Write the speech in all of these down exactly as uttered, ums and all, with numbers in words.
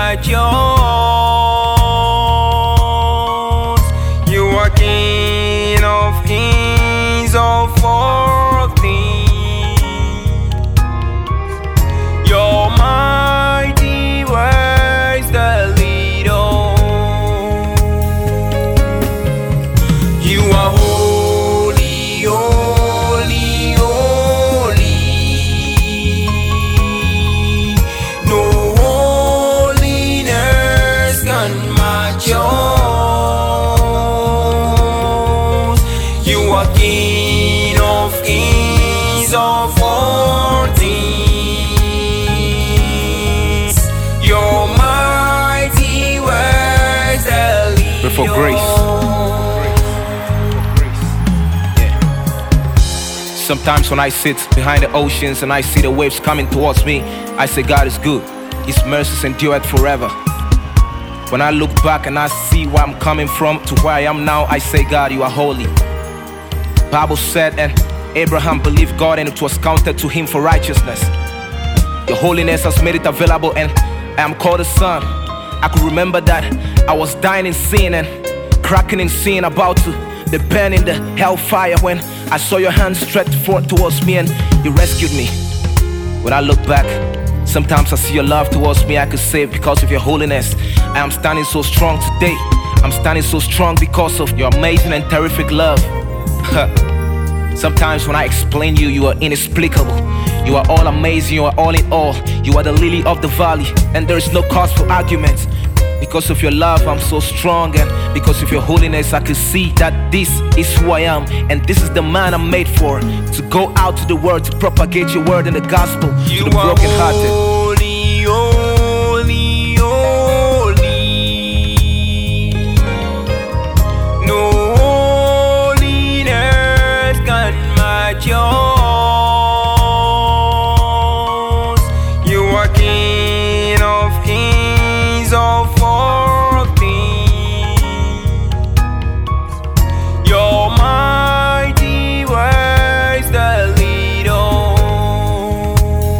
match yours. You are King of kings, of all things. Your mighty words that lead on. You are holy, holy, holy. No holiness can match yours. You are King of kings, of all things. Your mighty words that lead Pray for grace. on. Sometimes when I sit behind the oceans and I see the waves coming towards me, I say God is good, His mercies endure forever. When I look back and I see where I'm coming from to where I am now, I say God, you are holy. Bible said, and Abraham believed God and it was counted to him for righteousness. Your holiness has made it available and I am called a son. I could remember that I was dying in sin and cracking in sin, about to be burned in the hellfire, when I saw your hand stretched forth towards me and you rescued me. When I look back, sometimes I see your love towards me. I could say because of your holiness, I am standing so strong today. I'm standing so strong because of your amazing and terrific love. Sometimes when I explain you, you are inexplicable. You are all amazing, you are all in all. You are the lily of the valley, and there is no cause for argument. Because of your love, I'm so strong, and because of your holiness, I can see that this is who I am, and this is the man I'm made for. To go out to the world, to propagate your word and the gospel to You the are brokenhearted. holy, holy, holy. No holiness can match yours. You are King of kings, of all things. Your mighty words that lead on.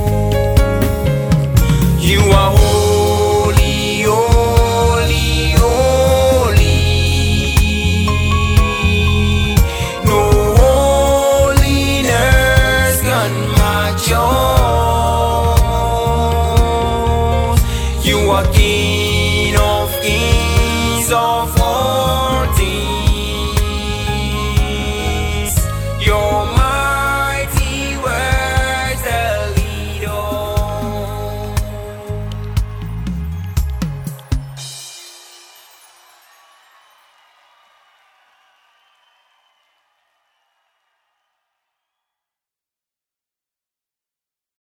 You are holy, holy, holy. No holiness can match yours. You are King